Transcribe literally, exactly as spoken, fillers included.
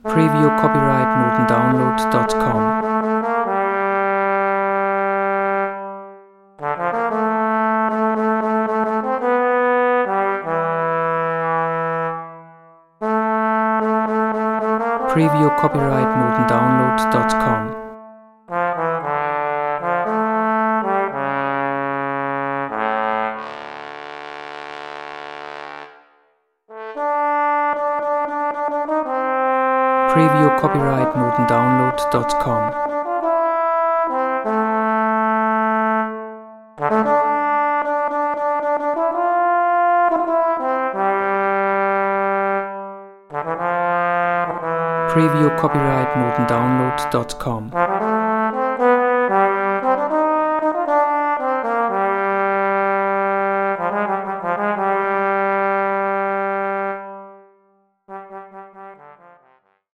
Preview copyright notendownload dot com. Preview copyright notendownload dot com. Preview copyright notendownload dot com. Preview copyright notendownload dot com.